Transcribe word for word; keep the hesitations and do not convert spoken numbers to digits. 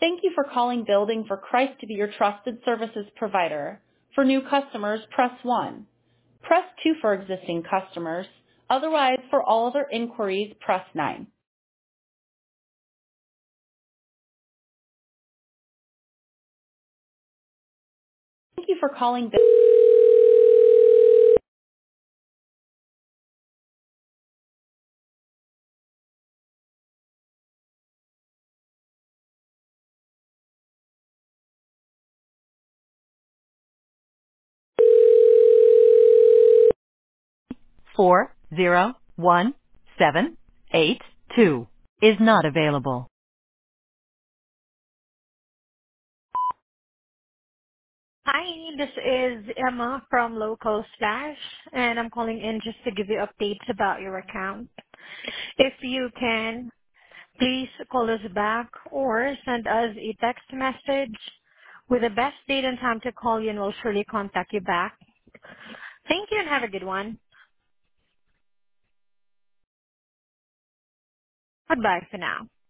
Thank you for calling Building for Christ to be your trusted services provider. For new customers, press one. Press two for existing customers. Otherwise, for all other inquiries, press nine. Thank you for calling. Bu- four zero one seven eight two is not available. Hi, this is Emma from Local Slash, and I'm calling in just to give you updates about your account. If you can, please call us back or send us a text message with the best date and time to call you, and we'll surely contact you back. Thank you and have a good one. Goodbye for now.